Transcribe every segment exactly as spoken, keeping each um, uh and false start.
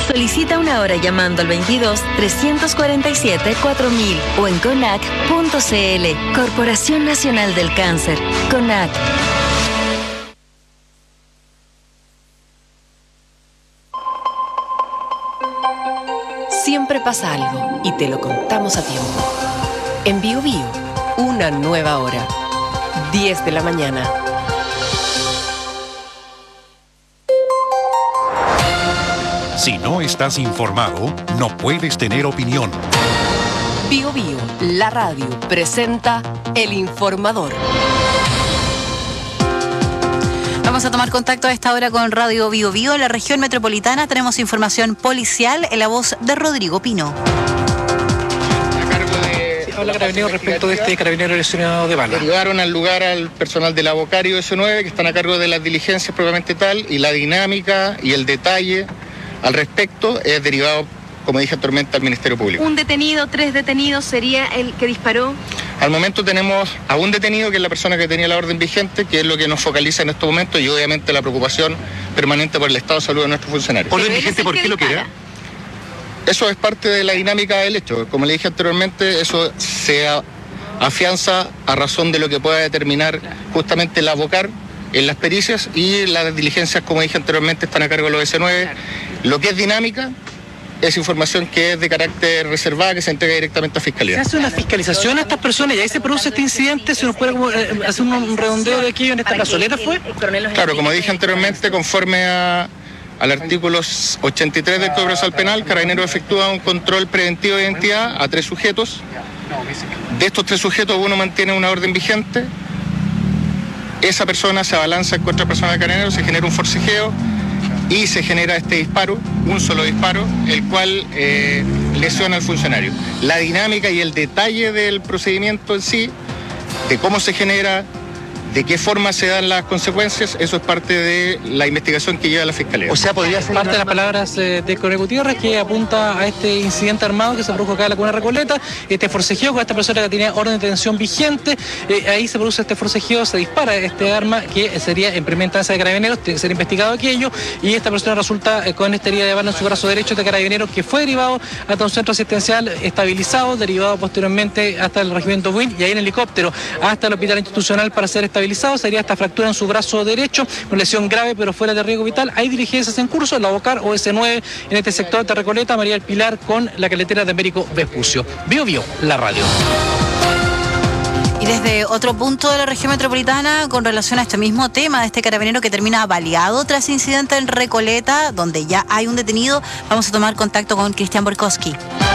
Solicita una hora llamando al veintidós, trescientos cuarenta y siete, cuatro mil o en conac punto c l. Corporación Nacional del Cáncer. CONAC. Siempre pasa algo y te lo contamos a tiempo. En Bio Bio, una nueva hora. diez de la mañana. Si no estás informado, no puedes tener opinión. Bio Bio, la radio, presenta El Informador. Vamos a tomar contacto a esta hora con Radio Bio Bio. En la región metropolitana tenemos información policial en la voz de Rodrigo Pino. Habla Carabineros respecto de este carabinero lesionado de bala. Derivaron al lugar al personal de la Bocario S nueve, que están a cargo de las diligencias propiamente tal, y la dinámica y el detalle al respecto es derivado, como dije anteriormente, al Ministerio Público. Un detenido, tres detenidos, sería el que disparó. Al momento tenemos a un detenido, que es la persona que tenía la orden vigente, que es lo que nos focaliza en estos momentos, y obviamente la preocupación permanente por el estado de salud de nuestros funcionarios. ¿Orden vigente por qué lo quiere? Eso es parte de la dinámica del hecho. Como le dije anteriormente, eso se afianza a razón de lo que pueda determinar justamente la Bocar en las pericias, y las diligencias, como dije anteriormente, están a cargo de los S nueve. Lo que es dinámica es información que es de carácter reservada, que se entrega directamente a Fiscalía. ¿Se hace una fiscalización a estas personas y ahí se produce este incidente? ¿Se nos puede como, eh, hacer un redondeo de aquello en esta gasolera fue? Claro, como dije anteriormente, conforme a... al artículo ochenta y tres del Código Procesal Penal, Carabineros efectúa un control preventivo de identidad a tres sujetos. De estos tres sujetos, uno mantiene una orden vigente. Esa persona se abalanza contra otra persona de Carabineros, se genera un forcejeo y se genera este disparo, un solo disparo, el cual eh, lesiona al funcionario. La dinámica y el detalle del procedimiento en sí, de cómo se genera, de qué forma se dan las consecuencias, eso es parte de la investigación que lleva la Fiscalía. O sea, podría ser parte de las palabras eh, de Coronel Gutiérrez, que apunta a este incidente armado que se produjo acá en la comuna de Recoleta, este forcejeo con esta persona que tenía orden de detención vigente. Eh, ahí se produce este forcejeo, se dispara este arma que sería en primera instancia de Carabineros, tiene que ser investigado aquello, y esta persona resulta eh, con esta herida de bala en su brazo derecho de Carabineros, que fue derivado hasta un centro asistencial estabilizado, derivado posteriormente hasta el regimiento B U I N y ahí en helicóptero hasta el hospital institucional para ser estabilizado. Sería esta fractura en su brazo derecho, una lesión grave pero fuera de riesgo vital. Hay diligencias en curso en la Bocar o S nueve en este sector de Recoleta, María del Pilar con la carretera de Américo Vespucio. Bio Bio, la radio. Y desde otro punto de la región metropolitana, con relación a este mismo tema de este carabinero que termina baleado tras incidente en Recoleta, donde ya hay un detenido, vamos a tomar contacto con Cristian Borkowski.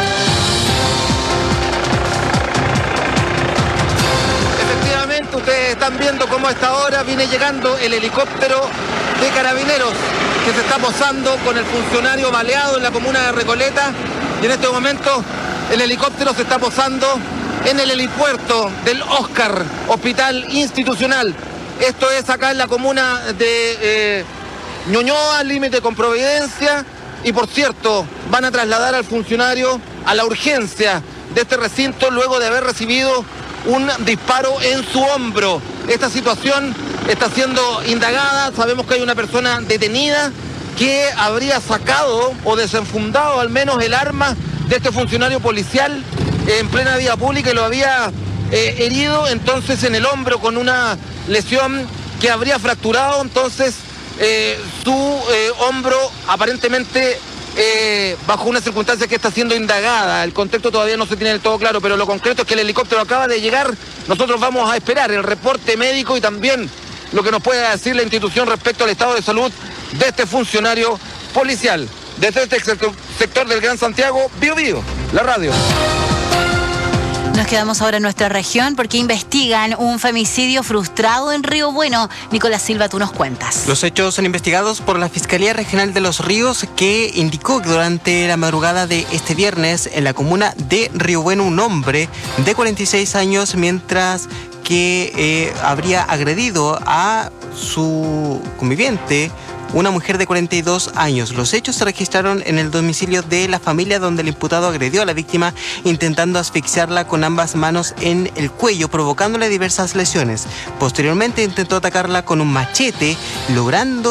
Ustedes están viendo cómo a esta hora viene llegando el helicóptero de Carabineros que se está posando con el funcionario baleado en la comuna de Recoleta, y en este momento el helicóptero se está posando en el helipuerto del Oscar, Hospital Institucional. Esto es acá en la comuna de eh, Ñuñoa, límite con Providencia, y por cierto, van a trasladar al funcionario a la urgencia de este recinto luego de haber recibido un disparo en su hombro. Esta situación está siendo indagada. Sabemos que hay una persona detenida que habría sacado o desenfundado al menos el arma de este funcionario policial en plena vía pública y lo había eh, herido entonces en el hombro con una lesión que habría fracturado entonces eh, su eh, hombro, aparentemente Eh, bajo una circunstancia que está siendo indagada. El contexto todavía no se tiene del todo claro, pero lo concreto es que el helicóptero acaba de llegar. Nosotros vamos a esperar el reporte médico y también lo que nos pueda decir la institución respecto al estado de salud de este funcionario policial. Desde este sector del Gran Santiago, Bio Bio, la radio. Nos quedamos ahora en nuestra región porque investigan un femicidio frustrado en Río Bueno. Nicolás Silva, tú nos cuentas. Los hechos son investigados por la Fiscalía Regional de Los Ríos, que indicó que durante la madrugada de este viernes en la comuna de Río Bueno un hombre de cuarenta y seis años, mientras que eh, habría agredido a su conviviente, una mujer de cuarenta y dos años. Los hechos se registraron en el domicilio de la familia, donde el imputado agredió a la víctima intentando asfixiarla con ambas manos en el cuello, provocándole diversas lesiones. Posteriormente intentó atacarla con un machete, logrando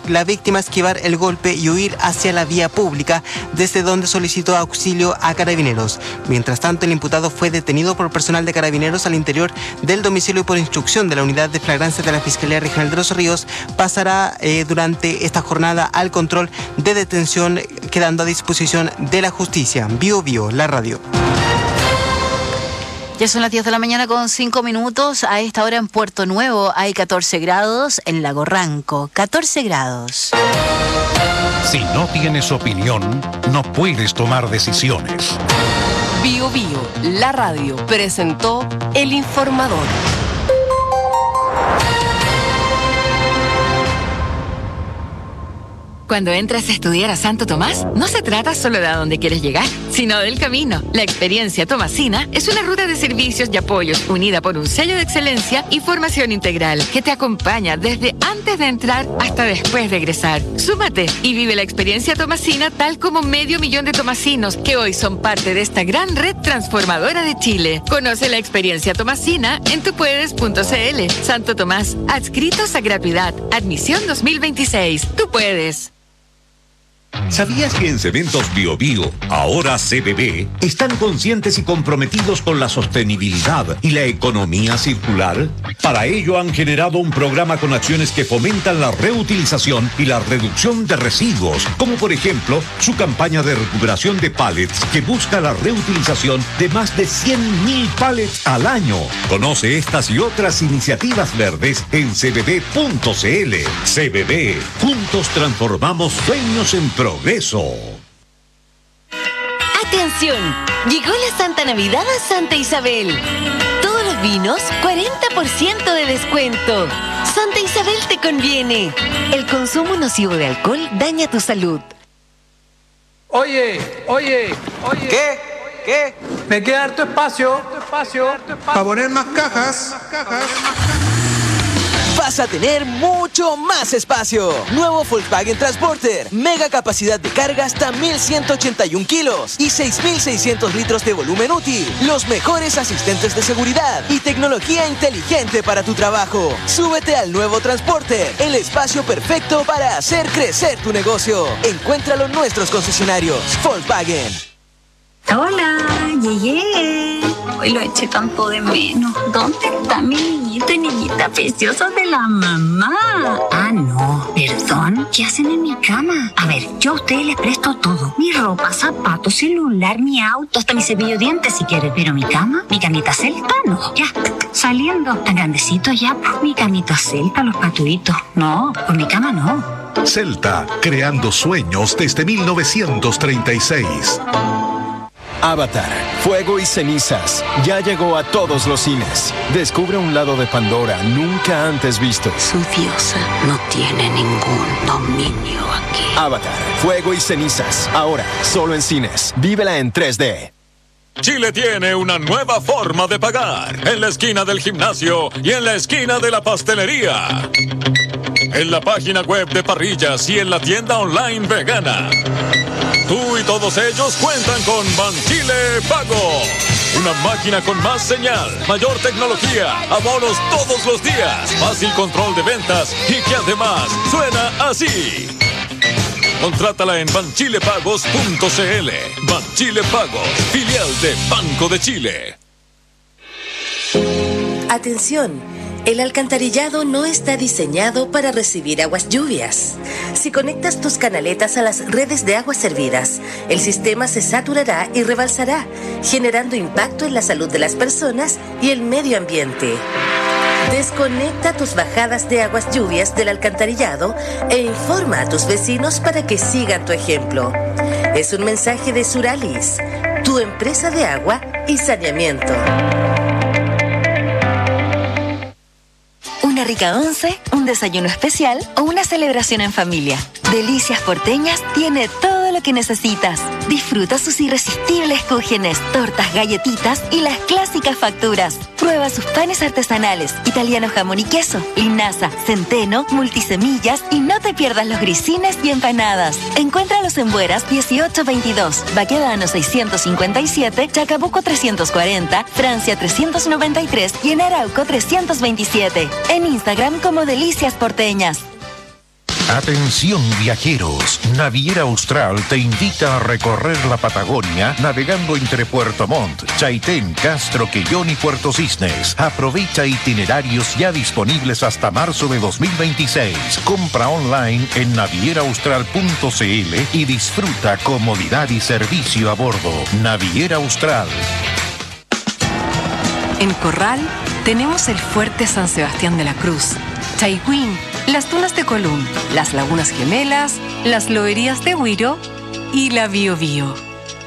la víctima esquivar el golpe y huir hacia la vía pública, desde donde solicitó auxilio a Carabineros. Mientras tanto, el imputado fue detenido por personal de Carabineros al interior del domicilio y por instrucción de la Unidad de Flagrancia de la Fiscalía Regional de Los Ríos, pasará eh, durante esta jornada al control de detención, quedando a disposición de la justicia. Bio Bio, la radio. Ya son las diez de la mañana con cinco minutos. A esta hora en Puerto Nuevo hay catorce grados, en Lago Ranco catorce grados. Si no tienes opinión, no puedes tomar decisiones. Bio Bio, la radio, presentó El Informador. Cuando entras a estudiar a Santo Tomás, no se trata solo de a dónde quieres llegar, sino del camino. La experiencia tomasina es una ruta de servicios y apoyos unida por un sello de excelencia y formación integral que te acompaña desde antes de entrar hasta después de egresar. Súmate y vive la experiencia tomasina tal como medio millón de tomasinos que hoy son parte de esta gran red transformadora de Chile. Conoce la experiencia tomasina en tupuedes punto cl. Santo Tomás, adscritos a gratuidad. Admisión dos mil veintiséis. Tú puedes. ¿Sabías que en Cementos Bio Bio, ahora C B B, están conscientes y comprometidos con la sostenibilidad y la economía circular? Para ello han generado un programa con acciones que fomentan la reutilización y la reducción de residuos, como por ejemplo su campaña de recuperación de pallets que busca la reutilización de más de cien mil pallets al año. Conoce estas y otras iniciativas verdes en c b b punto c l. C B B, juntos transformamos sueños en progreso. ¡Atención! Llegó la Santa Navidad a Santa Isabel. Todos los vinos, cuarenta por ciento de descuento. Santa Isabel te conviene. El consumo nocivo de alcohol daña tu salud. Oye, oye, oye. ¿Qué? ¿Qué? Me queda harto espacio, espacio, para poner más cajas. Más cajas. Vas a tener mucho más espacio. Nuevo Volkswagen Transporter. Mega capacidad de carga hasta mil ciento ochenta y un kilos y seis mil seiscientos litros de volumen útil. Los mejores asistentes de seguridad y tecnología inteligente para tu trabajo. Súbete al nuevo Transporter, el espacio perfecto para hacer crecer tu negocio. Encuéntralo en nuestros concesionarios. Volkswagen. Hola, llegué. Hoy lo eché tanto de menos. ¿Dónde está mi niñito y niñita preciosa de la mamá? Ah, no, perdón. ¿Qué hacen en mi cama? A ver, yo a ustedes les presto todo. Mi ropa, zapatos, celular, mi auto, hasta mi cepillo de dientes si quieren. Pero mi cama, mi camita celta, no. Ya, saliendo. Tan grandecito ya, pues mi camita celta, los patuitos. No, por mi cama no. Celta, creando sueños desde mil novecientos treinta y seis. Avatar, Fuego y Cenizas, ya llegó a todos los cines. Descubre un lado de Pandora nunca antes visto. Su diosa no tiene ningún dominio aquí. Avatar, Fuego y Cenizas, ahora solo en cines. Vívela en tres D. Chile tiene una nueva forma de pagar. En la esquina del gimnasio y en la esquina de la pastelería. En la página web de Parrillas y en la tienda online vegana. Tú y todos ellos cuentan con Banchile Pago. Una máquina con más señal, mayor tecnología, abonos todos los días, fácil control de ventas y que además suena así. Contrátala en banchilepagos punto cl. Banchile Pagos, filial de Banco de Chile. Atención. El alcantarillado no está diseñado para recibir aguas lluvias. Si conectas tus canaletas a las redes de aguas servidas, el sistema se saturará y rebalsará, generando impacto en la salud de las personas y el medio ambiente. Desconecta tus bajadas de aguas lluvias del alcantarillado e informa a tus vecinos para que sigan tu ejemplo. Es un mensaje de Suralis, tu empresa de agua y saneamiento. Una rica once, un desayuno especial o una celebración en familia. Delicias Porteñas tiene todo lo que necesitas. Disfruta sus irresistibles cúgenes, tortas, galletitas y las clásicas facturas. Prueba sus panes artesanales, italiano jamón y queso, linaza, centeno, multisemillas y no te pierdas los grisines y empanadas. Encuéntralos en Bueras dieciocho veintidós, Baquedano seiscientos cincuenta y siete, Chacabuco trescientos cuarenta, Francia trescientos noventa y tres y en Arauco trescientos veintisiete. En Instagram como Delicias Porteñas. Atención viajeros, Naviera Austral te invita a recorrer la Patagonia navegando entre Puerto Montt, Chaitén, Castro, Quellón y Puerto Cisnes. Aprovecha itinerarios ya disponibles hasta marzo de dos mil veintiséis. Compra online en naviera austral punto c l y disfruta comodidad y servicio a bordo. Naviera Austral. En Corral tenemos el Fuerte San Sebastián de la Cruz, Chaihuín, las Tunas de Colún, las Lagunas Gemelas, las Loberías de Huiro y la Bío Bío.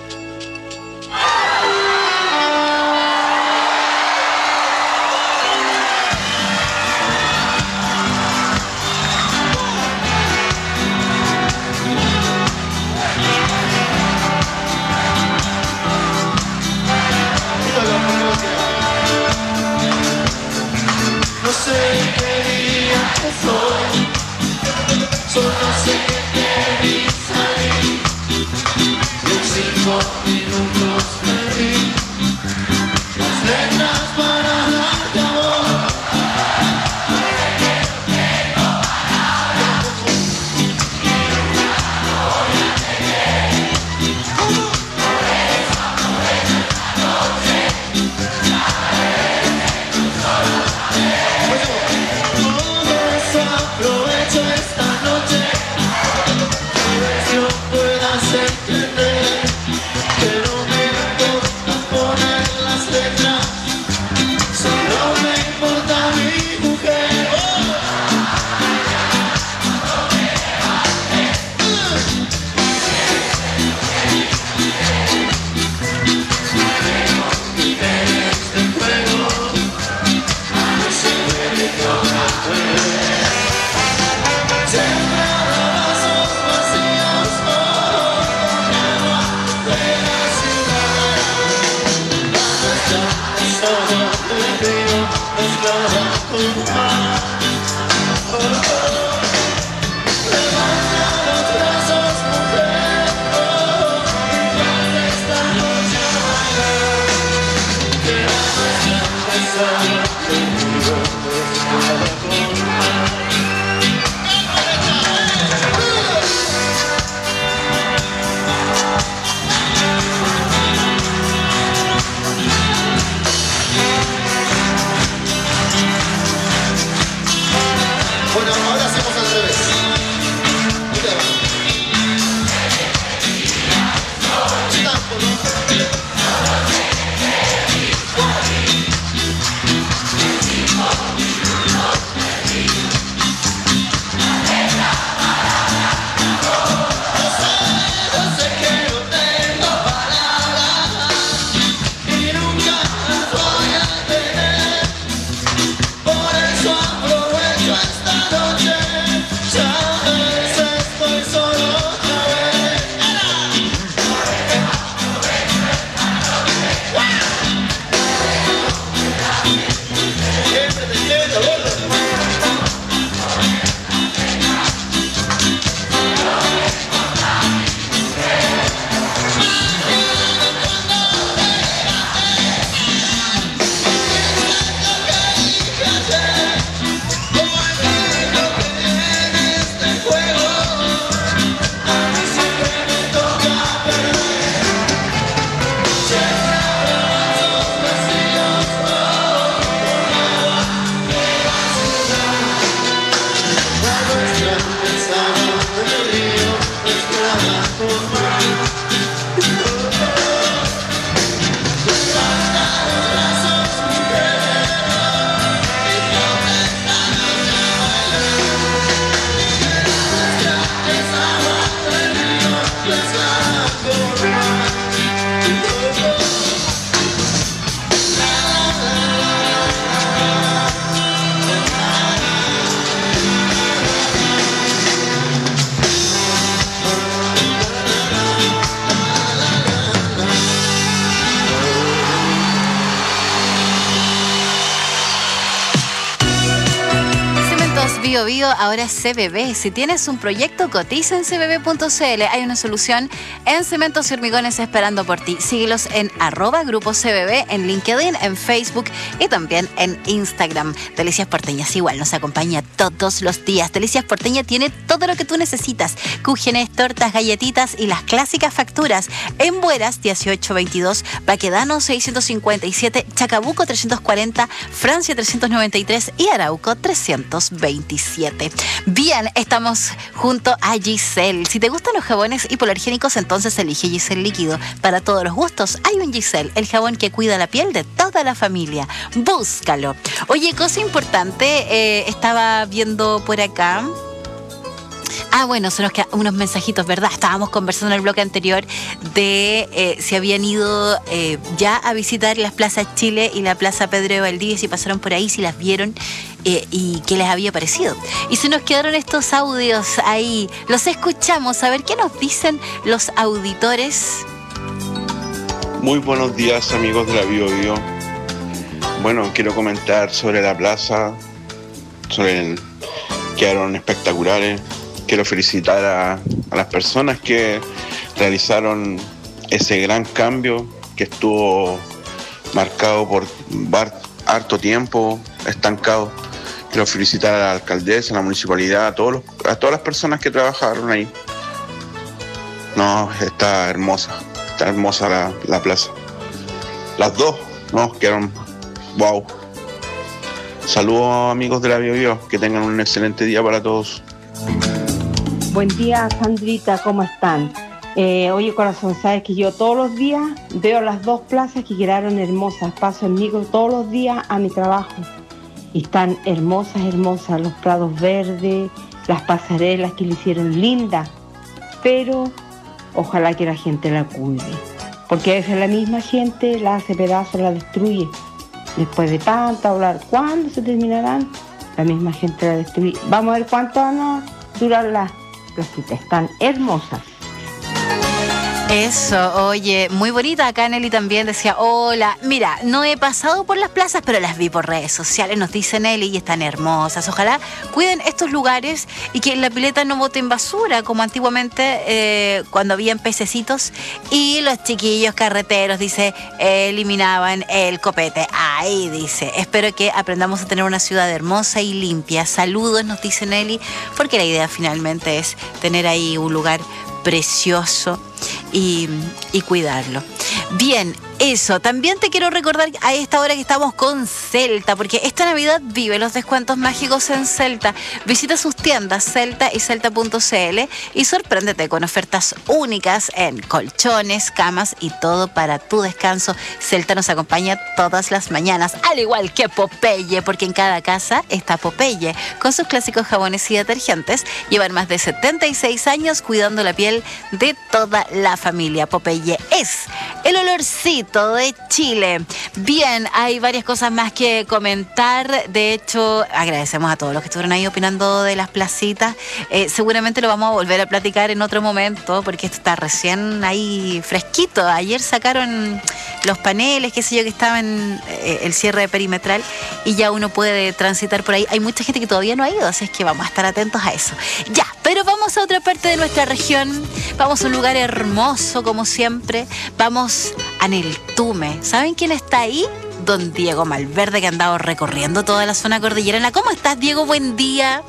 No sé qué día soy, solo sé que te vi salir. Y en cinco minutos perdí las letras para darte amor. Aprovecho esta noche, tal vez yo puedas entender Bio Bio ahora es C B B. Si tienes un proyecto, cotiza en c b b punto c l. Hay una solución en cementos y hormigones esperando por ti. Síguelos en arroba grupo C B B, en LinkedIn, en Facebook y también en Instagram. Delicias Porteñas igual nos acompaña todos los días. Delicias Porteña tiene todo lo que tú necesitas. Cúgenes, tortas, galletitas y las clásicas facturas. En Bueras dieciocho veintidós, Baquedano seiscientos cincuenta y siete, Chacabuco trescientos cuarenta, Francia trescientos noventa y tres y Arauco trescientos veintisiete. Bien, estamos junto a Giselle. Si te gustan los jabones hipoalergénicos, entonces elige Giselle Líquido. Para todos los gustos hay un Giselle, el jabón que cuida la piel de toda la familia. Búscalo. Oye, cosa importante, eh, estaba viendo por acá. Ah, bueno, son unos mensajitos, ¿verdad? Estábamos conversando en el bloque anterior de eh, si habían ido eh, ya a visitar las plazas Chile y la Plaza Pedro de Valdivia, si pasaron por ahí, si las vieron eh, y qué les había parecido. Y se nos quedaron estos audios ahí. Los escuchamos, a ver qué nos dicen los auditores. Muy buenos días, amigos de la Bio Bio. Bueno, quiero comentar sobre la plaza, sobre el... quedaron espectaculares. Quiero felicitar a, a las personas que realizaron ese gran cambio que estuvo marcado por bar, harto tiempo, estancado. Quiero felicitar a la alcaldesa, a la municipalidad, a, todos los, a todas las personas que trabajaron ahí. No, está hermosa, está hermosa la, la plaza. Las dos, no, quedaron wow. Saludos, amigos de la Bio Bio, que tengan un excelente día para todos. Buen día, Sandrita, ¿cómo están? Eh, oye, corazón, sabes que yo todos los días veo las dos plazas que quedaron hermosas. Paso en micro todos los días a mi trabajo y están hermosas, hermosas. Los prados verdes, las pasarelas que le hicieron lindas, pero ojalá que la gente la cuide, porque a veces la misma gente la hace pedazos, la destruye. Después de tanto hablar, ¿cuándo se terminarán? La misma gente la destruye. Vamos a ver cuánto van a durar las placitas. Están hermosas. Eso, oye, muy bonita. Acá Nelly también decía, hola, mira, no he pasado por las plazas, pero las vi por redes sociales, nos dice Nelly, y están hermosas. Ojalá cuiden estos lugares y que en la pileta no boten basura, como antiguamente eh, cuando habían pececitos y los chiquillos carreteros, dice, eh, eliminaban el copete. Ahí dice, espero que aprendamos a tener una ciudad hermosa y limpia. Saludos, nos dice Nelly, porque la idea finalmente es tener ahí un lugar precioso y, y cuidarlo. Bien, eso. También te quiero recordar a esta hora que estamos con Celta, porque esta Navidad vive los descuentos mágicos en Celta. Visita sus tiendas Celta y Celta punto c l y sorpréndete con ofertas únicas en colchones, camas y todo para tu descanso. Celta nos acompaña todas las mañanas, al igual que Popeye, porque en cada casa está Popeye, con sus clásicos jabones y detergentes. Llevan más de setenta y seis años cuidando la piel de toda la familia. Popeye es el olorcito de Chile. Bien, hay varias cosas más que comentar. De hecho, agradecemos a todos los que estuvieron ahí opinando de las placitas. Eh, seguramente lo vamos a volver a platicar en otro momento, porque esto está recién ahí fresquito. Ayer sacaron los paneles, qué sé yo, que estaban eh, el cierre perimetral, y ya uno puede transitar por ahí. Hay mucha gente que todavía no ha ido, así es que vamos a estar atentos a eso. Ya, pero vamos a otra parte de nuestra región. Vamos a un lugar hermoso, como siempre. Vamos a Neltume. ¿Saben quién está ahí? Don Diego Malverde, que ha andado recorriendo toda la zona cordillerana. ¿Cómo estás, Diego? Buen día.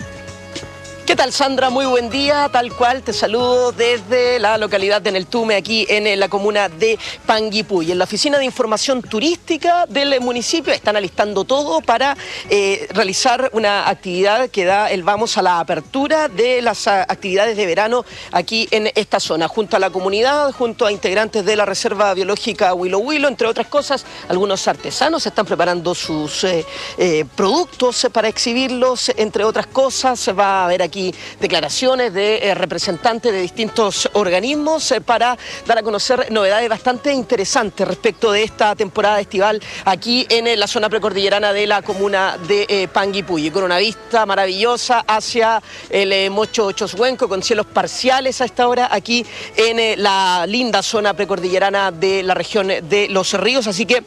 ¿Qué tal, Sandra? Muy buen día. Tal cual, te saludo desde la localidad de Neltume, aquí en la comuna de Panguipulli. En la Oficina de Información Turística del municipio están alistando todo para eh, realizar una actividad que da el vamos a la apertura de las actividades de verano aquí en esta zona, junto a la comunidad, junto a integrantes de la Reserva Biológica Huilo Huilo, entre otras cosas. Algunos artesanos están preparando sus eh, eh, productos para exhibirlos, entre otras cosas. Se va a ver aquí declaraciones de eh, representantes de distintos organismos eh, para dar a conocer novedades bastante interesantes respecto de esta temporada estival aquí en eh, la zona precordillerana de la comuna de eh, Panguipulli, con una vista maravillosa hacia el eh, Mocho Choshuenco, con cielos parciales a esta hora aquí en eh, la linda zona precordillerana de la región de Los Ríos. Así que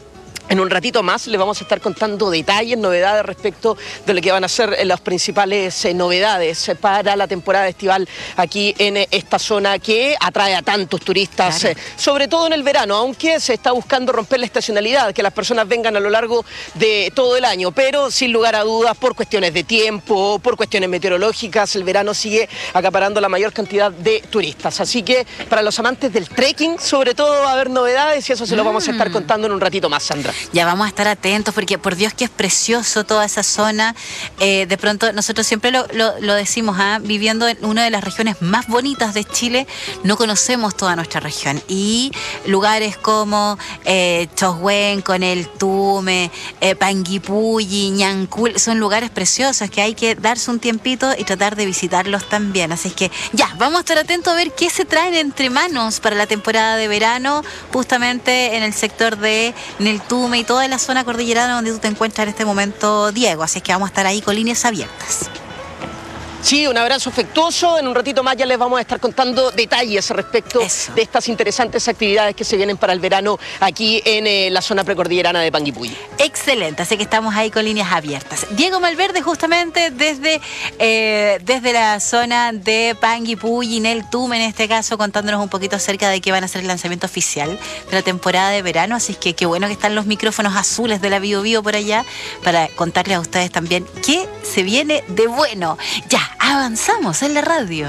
En un ratito más les vamos a estar contando detalles, novedades respecto de lo que van a ser las principales eh, novedades para la temporada estival aquí en eh, esta zona que atrae a tantos turistas, claro. eh, sobre todo en el verano, aunque se está buscando romper la estacionalidad, que las personas vengan a lo largo de todo el año, pero sin lugar a dudas, por cuestiones de tiempo, por cuestiones meteorológicas, el verano sigue acaparando la mayor cantidad de turistas. Así que para los amantes del trekking, sobre todo va a haber novedades y eso se lo vamos a estar contando en un ratito más, Sandra. Ya vamos a estar atentos porque por Dios que es precioso toda esa zona. Eh, de pronto nosotros siempre lo, lo, lo decimos, ¿eh? Viviendo en una de las regiones más bonitas de Chile, no conocemos toda nuestra región. Y lugares como eh, Chohuen, el Tume, eh, Panguipulli, Ñancul, son lugares preciosos que hay que darse un tiempito y tratar de visitarlos también. Así que ya, vamos a estar atentos a ver qué se traen entre manos para la temporada de verano, justamente en el sector de Neltume y toda la zona cordillerana donde tú te encuentras en este momento, Diego. Así es que vamos a estar ahí con líneas abiertas. Sí, un abrazo afectuoso. En un ratito más ya les vamos a estar contando detalles respecto Eso. de estas interesantes actividades que se vienen para el verano aquí en eh, la zona precordillerana de Panguipulli. Excelente, así que estamos ahí con líneas abiertas. Diego Malverde justamente desde, eh, desde la zona de Panguipulli, Neltume en este caso, contándonos un poquito acerca de qué van a ser el lanzamiento oficial de la temporada de verano. Así que qué bueno que están los micrófonos azules de la Bio Bio por allá para contarles a ustedes también qué se viene de bueno. Ya. Avanzamos en la radio.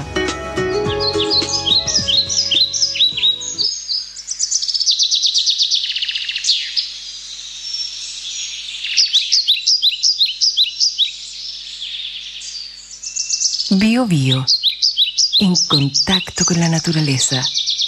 Bio Bio, en contacto con la naturaleza.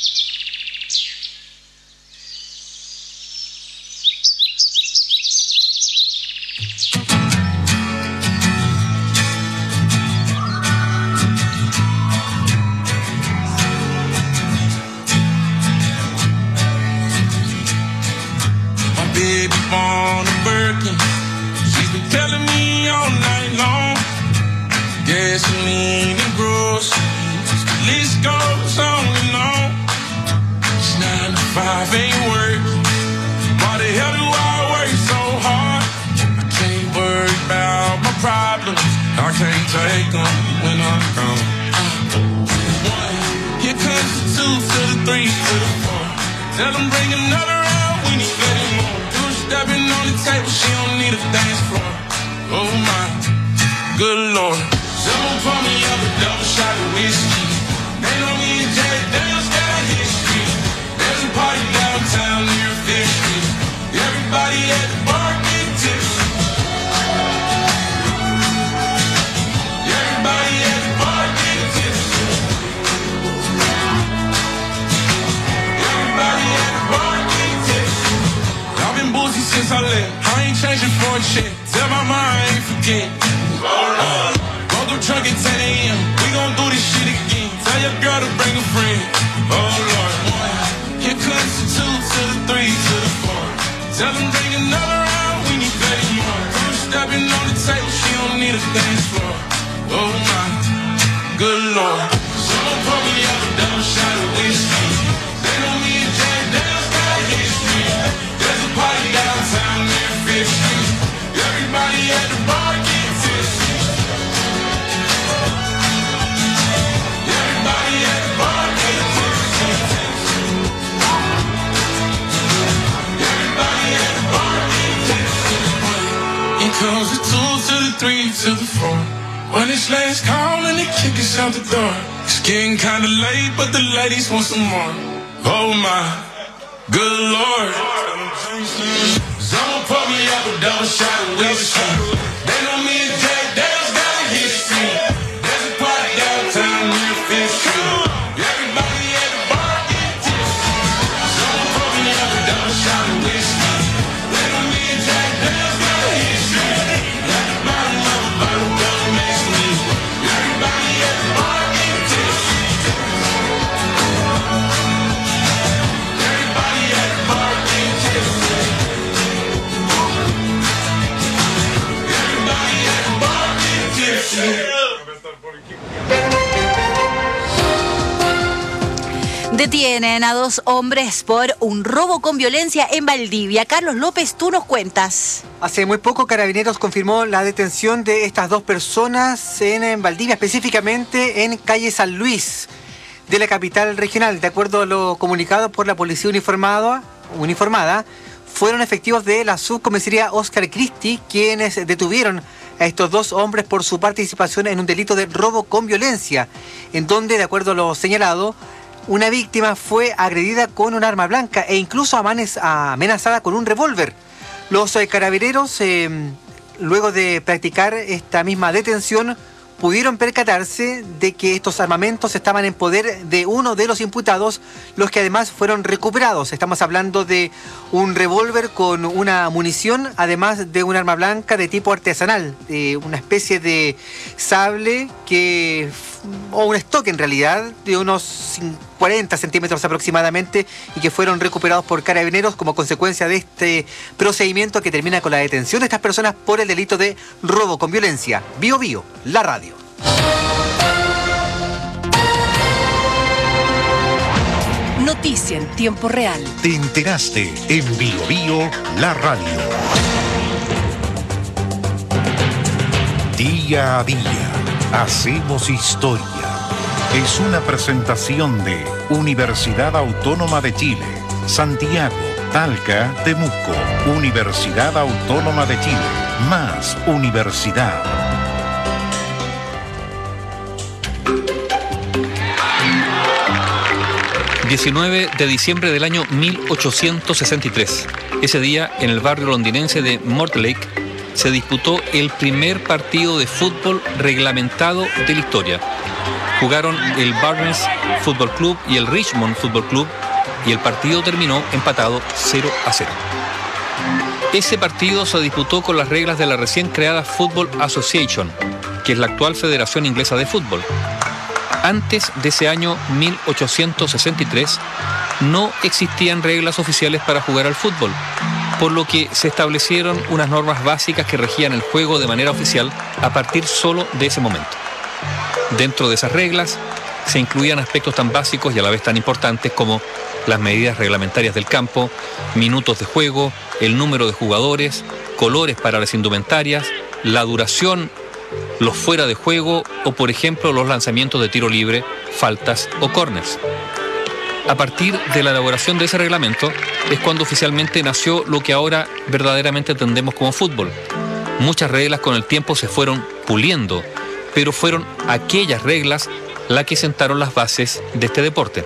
But the ladies want some more. Oh my, good Lord. Someone put me up a double shot of whiskey. They know me and Jack Dale's got a history. There's a party downtown near Fifth Street. Everybody at the bar get tipsy. Someone put me up a double shot of whiskey. They know me and Jack Dale's got a history. At the bottom of a bottle don't mess me. Everybody at the bar get tipsy. Detienen a dos hombres por un robo con violencia en Valdivia. Carlos López, tú nos cuentas. Hace muy poco Carabineros confirmó la detención de estas dos personas en, en Valdivia, específicamente en calle San Luis de la capital regional. De acuerdo a lo comunicado por la policía uniformada, uniformada fueron efectivos de la subcomisaría Oscar Cristi quienes detuvieron a estos dos hombres por su participación en un delito de robo con violencia, en donde, de acuerdo a lo señalado, una víctima fue agredida con un arma blanca e incluso amenazada con un revólver. Los eh, carabineros, eh, luego de practicar esta misma detención, pudieron percatarse de que estos armamentos estaban en poder de uno de los imputados, los que además fueron recuperados. Estamos hablando de un revólver con una munición, además de un arma blanca de tipo artesanal, de una especie de sable que, o un estoque en realidad, de unos cuarenta centímetros aproximadamente, y que fueron recuperados por Carabineros como consecuencia de este procedimiento que termina con la detención de estas personas por el delito de robo con violencia. Bio Bio, la radio. Noticia en tiempo real. Te enteraste en Bio Bio, la radio. Día a día, hacemos historia. Es una presentación de Universidad Autónoma de Chile, Santiago, Talca, Temuco. Universidad Autónoma de Chile, más universidad. diecinueve de diciembre del año mil ochocientos sesenta y tres. Ese día, en el barrio londinense de Mortlake, se disputó el primer partido de fútbol reglamentado de la historia. Jugaron el Barnes Football Club y el Richmond Football Club y el partido terminó empatado cero a cero. Ese partido se disputó con las reglas de la recién creada Football Association, que es la actual Federación Inglesa de Fútbol. Antes de ese año mil ochocientos sesenta y tres no existían reglas oficiales para jugar al fútbol, por lo que se establecieron unas normas básicas que regían el juego de manera oficial a partir solo de ese momento. Dentro de esas reglas se incluían aspectos tan básicos y a la vez tan importantes como las medidas reglamentarias del campo, minutos de juego, el número de jugadores, colores para las indumentarias, la duración, los fuera de juego o, por ejemplo, los lanzamientos de tiro libre, faltas o corners. A partir de la elaboración de ese reglamento es cuando oficialmente nació lo que ahora verdaderamente entendemos como fútbol. Muchas reglas con el tiempo se fueron puliendo, pero fueron aquellas reglas las que sentaron las bases de este deporte.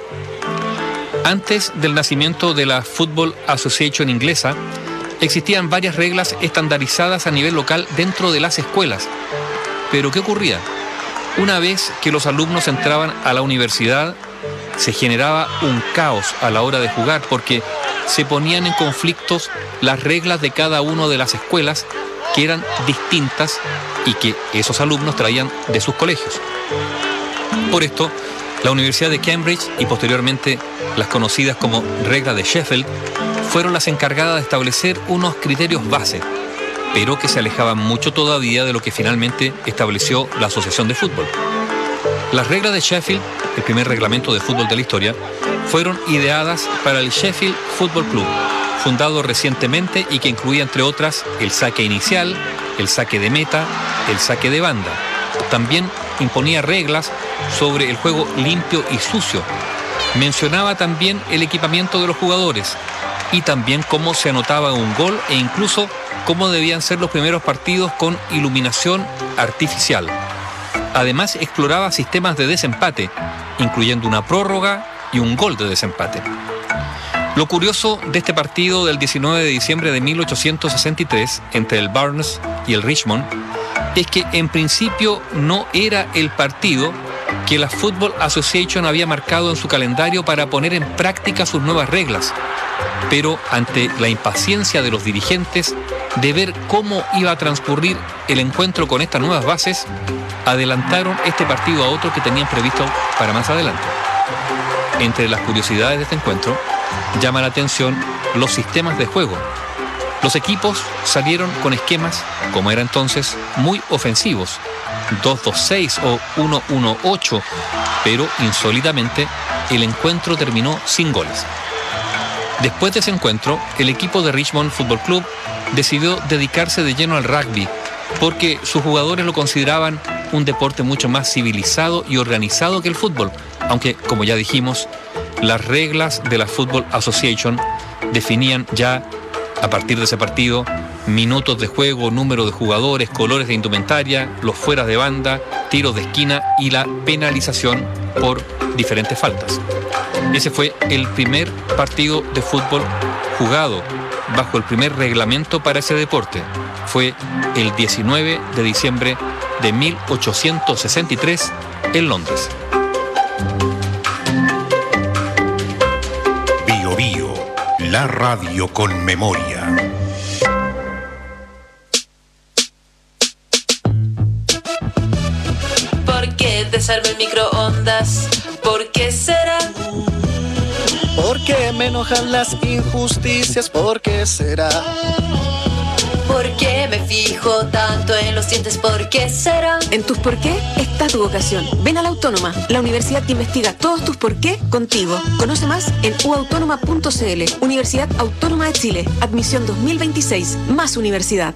Antes del nacimiento de la Football Association inglesa, existían varias reglas estandarizadas a nivel local dentro de las escuelas. Pero ¿qué ocurría? Una vez que los alumnos entraban a la universidad, se generaba un caos a la hora de jugar porque se ponían en conflictos las reglas de cada una de las escuelas que eran distintas y que esos alumnos traían de sus colegios. Por esto, la Universidad de Cambridge y posteriormente las conocidas como reglas de Sheffield fueron las encargadas de establecer unos criterios base, pero que se alejaban mucho todavía de lo que finalmente estableció la Asociación de Fútbol. Las reglas de Sheffield, el primer reglamento de fútbol de la historia, fueron ideadas para el Sheffield Football Club, fundado recientemente y que incluía, entre otras, el saque inicial, el saque de meta, el saque de banda. También imponía reglas sobre el juego limpio y sucio. Mencionaba también el equipamiento de los jugadores y también cómo se anotaba un gol e incluso cómo debían ser los primeros partidos con iluminación artificial. Además, exploraba sistemas de desempate, incluyendo una prórroga y un gol de desempate. Lo curioso de este partido del diecinueve de diciembre de mil ochocientos sesenta y tres entre el Barnes y el Richmond es que en principio no era el partido que la Football Association había marcado en su calendario para poner en práctica sus nuevas reglas, pero ante la impaciencia de los dirigentes de ver cómo iba a transcurrir el encuentro con estas nuevas bases, adelantaron este partido a otro que tenían previsto para más adelante. Entre las curiosidades de este encuentro, llama la atención los sistemas de juego. Los equipos salieron con esquemas, como era entonces, muy ofensivos, dos dos seis o uno uno ocho, pero insólitamente el encuentro terminó sin goles. Después de ese encuentro, el equipo de Richmond Football Club decidió dedicarse de lleno al rugby porque sus jugadores lo consideraban un deporte mucho más civilizado y organizado que el fútbol, aunque, como ya dijimos, las reglas de la Football Association definían ya, a partir de ese partido, minutos de juego, número de jugadores, colores de indumentaria, los fueras de banda, tiros de esquina y la penalización por diferentes faltas. Ese fue el primer partido de fútbol jugado bajo el primer reglamento para ese deporte. Fue el diecinueve de diciembre de mil ochocientos sesenta y tres en Londres. Bio Bio, la radio con memoria. ¿Por qué desarma el microondas? ¿Por qué será? ¿Por qué me enojan las injusticias? ¿Por qué será? ¿Por qué me fijo tanto en los dientes? ¿Por qué será? En tus por qué está tu vocación. Ven a la Autónoma, la universidad que investiga todos tus por qué contigo. Conoce más en u autónoma punto c l. Universidad Autónoma de Chile. Admisión dos mil veintiséis. Más universidad.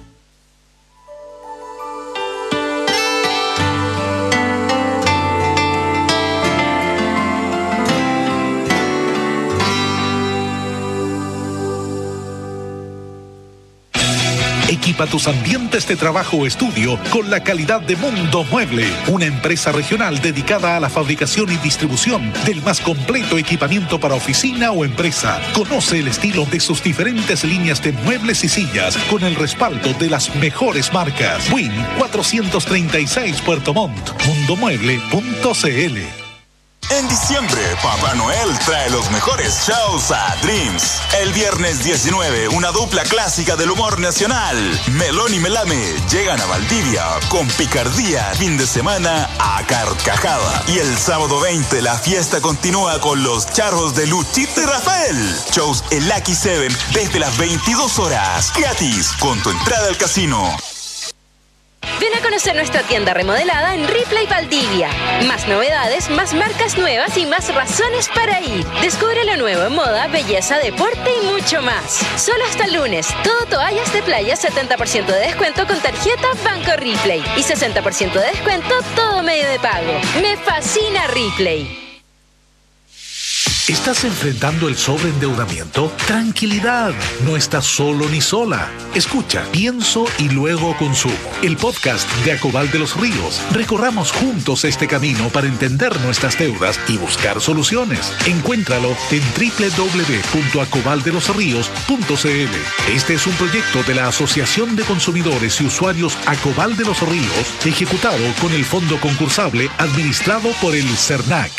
Equipa tus ambientes de trabajo o estudio con la calidad de Mundo Mueble, una empresa regional dedicada a la fabricación y distribución del más completo equipamiento para oficina o empresa. Conoce el estilo de sus diferentes líneas de muebles y sillas con el respaldo de las mejores marcas. Win cuatrocientos treinta y seis Puerto Montt, mundo mueble punto c l. En diciembre, Papá Noel trae los mejores shows a Dreams. El viernes diecinueve, una dupla clásica del humor nacional, Melón y Melame, llegan a Valdivia con picardía, fin de semana a carcajada. Y el sábado veinte, la fiesta continúa con los charros de Luchito y Rafael. Shows en Lucky Seven desde las veintidós horas. Gratis, con tu entrada al casino. Ven a conocer nuestra tienda remodelada en Ripley Valdivia. Más novedades, más marcas nuevas y más razones para ir. Descubre lo nuevo en moda, belleza, deporte y mucho más. Solo hasta el lunes. Todo toallas de playa, setenta por ciento de descuento con tarjeta Banco Ripley. Y sesenta por ciento de descuento todo medio de pago. Me fascina Ripley. ¿Estás enfrentando el sobreendeudamiento? Tranquilidad, no estás solo ni sola. Escucha, Pienso y Luego Consumo, el podcast de Acobal de los Ríos. Recorramos juntos este camino para entender nuestras deudas y buscar soluciones. Encuéntralo en doble u doble u doble u punto acobal de los ríos punto c l. Este es un proyecto de la Asociación de Consumidores y Usuarios Acobal de los Ríos, ejecutado con el fondo concursable administrado por el CERNAC.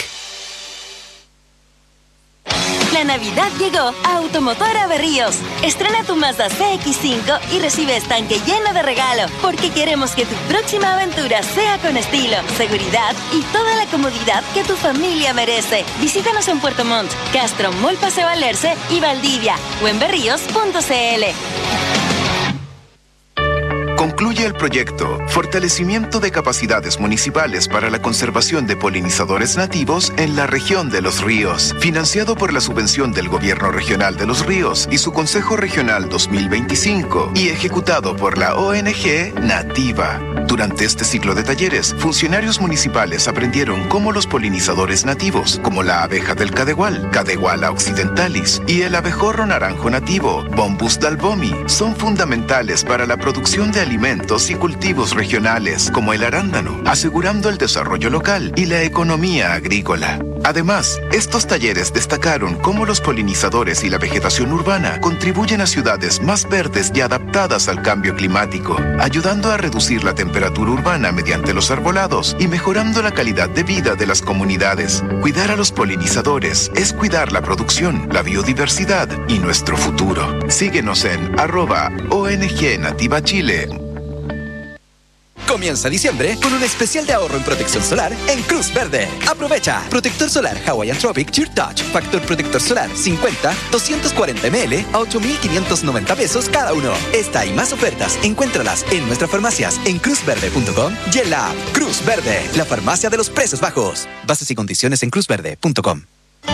La Navidad llegó a Automotora Berríos. Estrena tu Mazda C X cinco y recibe estanque lleno de regalo, porque queremos que tu próxima aventura sea con estilo, seguridad y toda la comodidad que tu familia merece. Visítanos en Puerto Montt, Castro, Mall Paseo Alerce y Valdivia, o en berríos punto c l. Concluye el proyecto Fortalecimiento de Capacidades Municipales para la Conservación de Polinizadores Nativos en la Región de los Ríos, financiado por la subvención del Gobierno Regional de los Ríos y su Consejo Regional dos mil veinticinco y ejecutado por la O N G Nativa. Durante este ciclo de talleres, funcionarios municipales aprendieron cómo los polinizadores nativos, como la abeja del cadegual, Cadeguala occidentalis, y el abejorro naranjo nativo, Bombus dalbomi, son fundamentales para la producción de alimentos y cultivos regionales, como el arándano, asegurando el desarrollo local y la economía agrícola. Además, estos talleres destacaron cómo los polinizadores y la vegetación urbana contribuyen a ciudades más verdes y adaptadas al cambio climático, ayudando a reducir la temperatura urbana mediante los arbolados y mejorando la calidad de vida de las comunidades. Cuidar a los polinizadores es cuidar la producción, la biodiversidad y nuestro futuro. Síguenos en arroba O N G Nativa Chile. Comienza diciembre con un especial de ahorro en protección solar en Cruz Verde. Aprovecha. Protector solar Hawaiian Tropic Sheer Touch. Factor protector solar cincuenta, doscientos cuarenta mililitros a ocho mil quinientos noventa pesos cada uno. Esta y más ofertas, encuéntralas en nuestras farmacias en cruz verde punto com y en la app Cruz Verde, la farmacia de los precios bajos. Bases y condiciones en cruz verde punto com.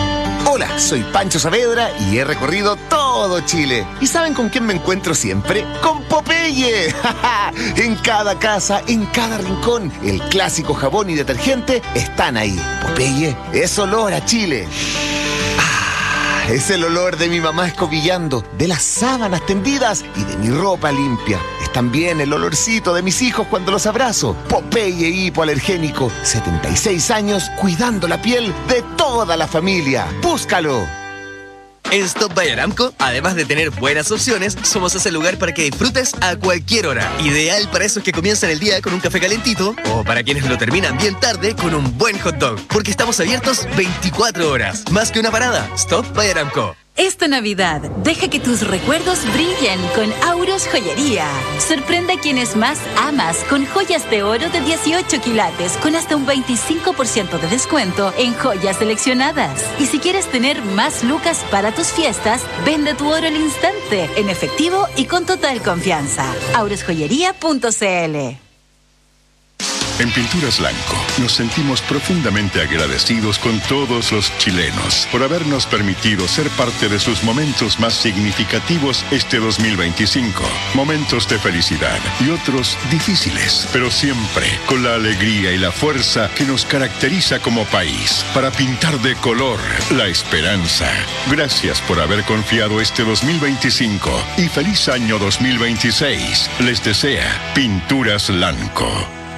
Hola, soy Pancho Saavedra y he recorrido todo Chile. ¿Y saben con quién me encuentro siempre? ¡Con Popeye! En cada casa, en cada rincón, el clásico jabón y detergente están ahí. Popeye es olor a Chile. Ah, es el olor de mi mamá escobillando, de las sábanas tendidas y de mi ropa limpia. Es también el olorcito de mis hijos cuando los abrazo. Popeye hipoalergénico, setenta y seis años cuidando la piel de toda la familia. ¡Búscalo! En Stop by Aramco, además de tener buenas opciones, somos ese lugar para que disfrutes a cualquier hora. Ideal para esos que comienzan el día con un café calentito o para quienes lo terminan bien tarde con un buen hot dog. Porque estamos abiertos veinticuatro horas. Más que una parada, Stop by Aramco. Esta Navidad, deja que tus recuerdos brillen con Auros Joyería. Sorprende a quienes más amas con joyas de oro de dieciocho quilates con hasta un veinticinco por ciento de descuento en joyas seleccionadas. Y si quieres tener más lucas para tus fiestas, vende tu oro al instante, en efectivo y con total confianza. auros joyería punto c l. En Pinturas Lanco nos sentimos profundamente agradecidos con todos los chilenos por habernos permitido ser parte de sus momentos más significativos este dos mil veinticinco. Momentos de felicidad y otros difíciles, pero siempre con la alegría y la fuerza que nos caracteriza como país para pintar de color la esperanza. Gracias por haber confiado este dos mil veinticinco y feliz año dos mil veintiséis. Les desea Pinturas Lanco.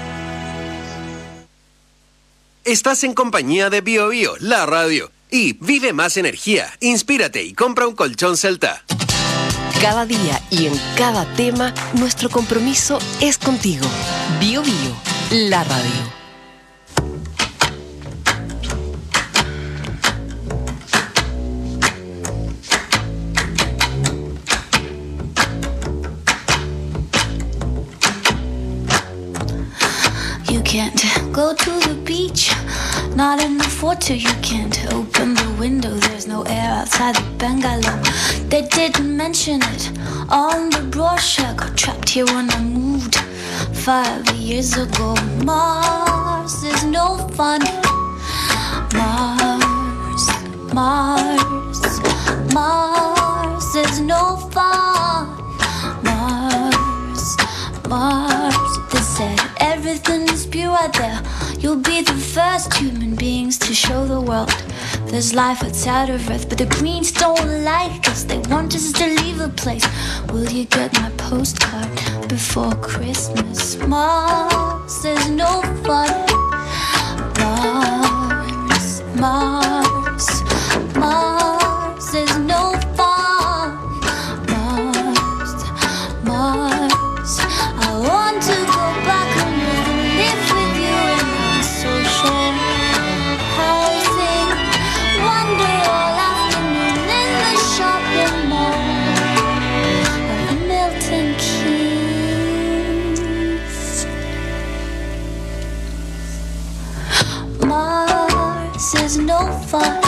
Estás en compañía de Bio Bio, la radio. Y vive más energía, inspírate y compra un colchón Celta. Cada día y en cada tema, nuestro compromiso es contigo. Bio Bio, la radio. You can't go to the beach, not in the photo. You can't open the window, there's no air outside the bungalow. They didn't mention it on the brochure. Got trapped here when I moved five years ago. Mars is no fun. Mars, Mars, Mars is no fun. Mars, Mars. They said everything is pure there. You'll be the first human beings to show the world there's life outside of Earth. But the Greens don't like us, they want us to leave the place. Will you get my postcard before Christmas? Mars is no fun. Mars, Mars, Mars is no fun. Mars, Mars. I want to go back and live with you in social housing. One day all afternoon in the shopping mall of Milton Keynes. Mars is no fun.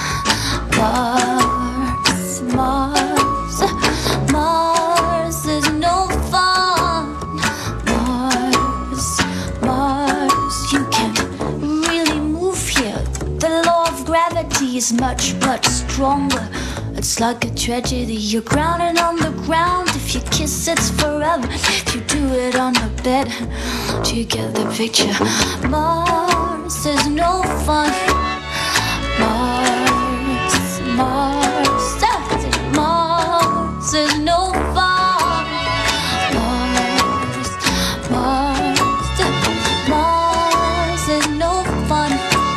Mars, Mars, Mars is no fun. Mars, Mars, you can't really move here. The law of gravity is much, much stronger. It's like a tragedy. You're grounded on the ground. If you kiss, it's forever. If you do it on the bed, do you get the picture? Mars is no fun. Mars, Mars, Mars is no fun. Mars, Mars, Mars is no fun.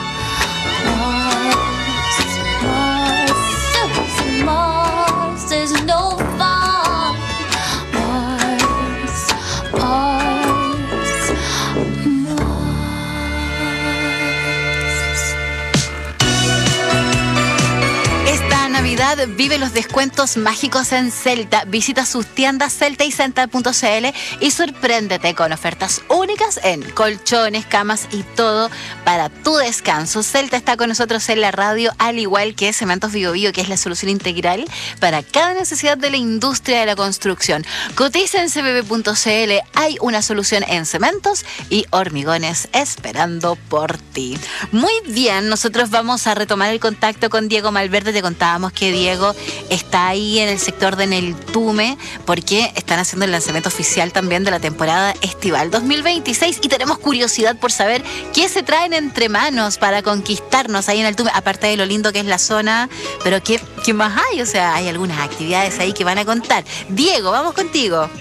Mars, Mars, Mars is no fun. Mars, Mars, Mars. Navidad vive los descuentos mágicos en Celta. Visita sus tiendas celta y centa punto c l y sorpréndete con ofertas únicas en colchones, camas y todo para tu descanso. Celta está con nosotros en la radio, al igual que Cementos Bio Bio, que es la solución integral para cada necesidad de la industria de la construcción. Cotiza en c b b punto c l. Hay una solución en cementos y hormigones esperando por ti. Muy bien, nosotros vamos a retomar el contacto con Diego Malverde. Te contábamos que Diego está ahí en el sector de Neltume porque están haciendo el lanzamiento oficial también de la temporada estival dos mil veintiséis y tenemos curiosidad por saber qué se traen entre manos para conquistarnos ahí en Neltume, aparte de lo lindo que es la zona, pero qué, qué más hay, o sea, hay algunas actividades ahí que van a contar. Diego, vamos contigo.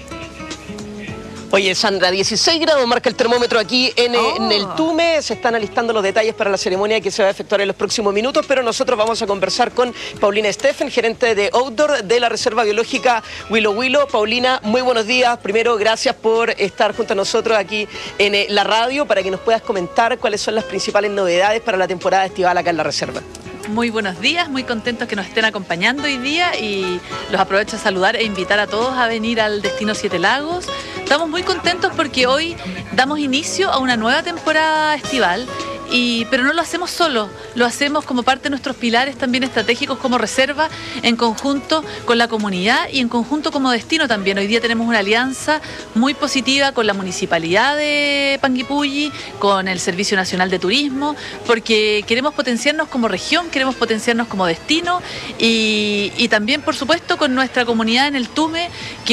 Oye, Sandra, dieciséis grados marca el termómetro aquí en, oh. en el Tume. Se están alistando los detalles para la ceremonia que se va a efectuar en los próximos minutos, pero nosotros vamos a conversar con Paulina Steffen, gerente de Outdoor de la Reserva Biológica Huilo Huilo. Paulina, muy buenos días. Primero, gracias por estar junto a nosotros aquí en eh, la radio para que nos puedas comentar cuáles son las principales novedades para la temporada estival acá en la Reserva. Muy buenos días, muy contentos que nos estén acompañando hoy día y los aprovecho a saludar e invitar a todos a venir al Destino Siete Lagos. Estamos muy contentos porque hoy damos inicio a una nueva temporada estival. Y, pero no lo hacemos solo, lo hacemos como parte de nuestros pilares también estratégicos como reserva, en conjunto con la comunidad y en conjunto como destino también. Hoy día tenemos una alianza muy positiva con la Municipalidad de Panguipulli, con el Servicio Nacional de Turismo, porque queremos potenciarnos como región, queremos potenciarnos como destino y, y también, por supuesto, con nuestra comunidad en el Tume,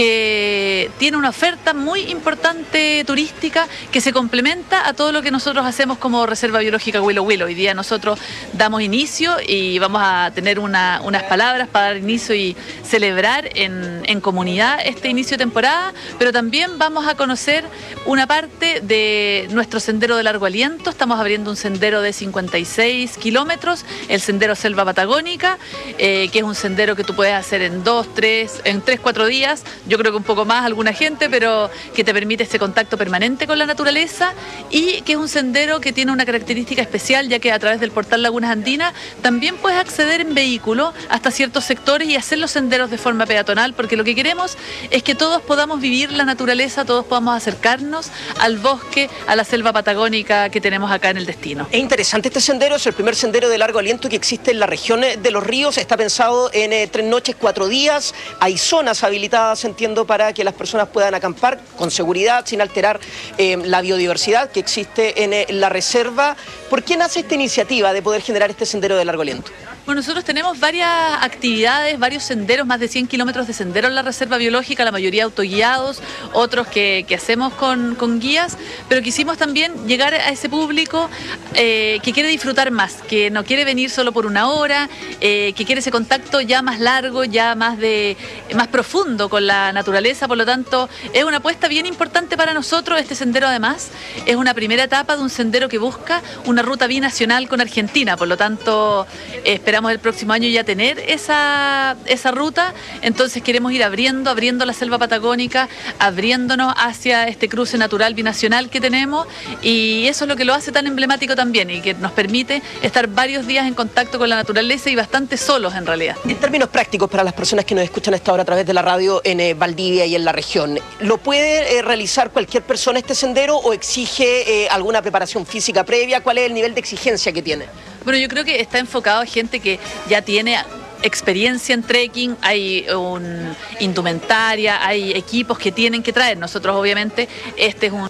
que tiene una oferta muy importante turística que se complementa a todo lo que nosotros hacemos como Reserva Biológica Huilo Huilo. Hoy día nosotros damos inicio y vamos a tener una, unas palabras para dar inicio y celebrar en, en comunidad este inicio de temporada, pero también vamos a conocer una parte de nuestro sendero de largo aliento. Estamos abriendo un sendero de cincuenta y seis kilómetros, el sendero Selva Patagónica, eh, que es un sendero que tú puedes hacer en dos, tres, en tres, cuatro días, yo creo que un poco más alguna gente, pero que te permite ese contacto permanente con la naturaleza y que es un sendero que tiene una característica especial, ya que a través del portal Lagunas Andinas también puedes acceder en vehículo hasta ciertos sectores y hacer los senderos de forma peatonal, porque lo que queremos es que todos podamos vivir la naturaleza, todos podamos acercarnos al bosque, a la selva patagónica que tenemos acá en el destino. Es interesante este sendero, es el primer sendero de largo aliento que existe en la región de Los Ríos. Está pensado en eh, tres noches, cuatro días. Hay zonas habilitadas, entiendo, para que las personas puedan acampar con seguridad, sin alterar eh, la biodiversidad que existe en eh, la reserva. ¿Por qué nace esta iniciativa de poder generar este sendero de largo aliento? Bueno, nosotros tenemos varias actividades, varios senderos, más de cien kilómetros de sendero en la Reserva Biológica, la mayoría autoguiados, otros que, que hacemos con, con guías, pero quisimos también llegar a ese público eh, que quiere disfrutar más, que no quiere venir solo por una hora, eh, que quiere ese contacto ya más largo, ya más, de, más profundo con la naturaleza. Por lo tanto, es una apuesta bien importante para nosotros. Este sendero, además, es una primera etapa de un sendero que busca una ruta binacional con Argentina. Por lo tanto, esperamos el próximo año ya tener esa, esa ruta. Entonces queremos ir abriendo, abriendo la selva patagónica, abriéndonos hacia este cruce natural binacional que tenemos, y eso es lo que lo hace tan emblemático también y que nos permite estar varios días en contacto con la naturaleza y bastante solos en realidad. En términos prácticos, para las personas que nos escuchan a esta hora a través de la radio en eh, Valdivia y en la región, ¿lo puede eh, realizar cualquier persona este sendero o exige eh, alguna preparación física previa? ¿Cuál es el nivel de exigencia que tiene? Bueno, yo creo que está enfocado a gente que ya tiene experiencia en trekking, hay un indumentaria, hay equipos que tienen que traer. Nosotros obviamente este es un...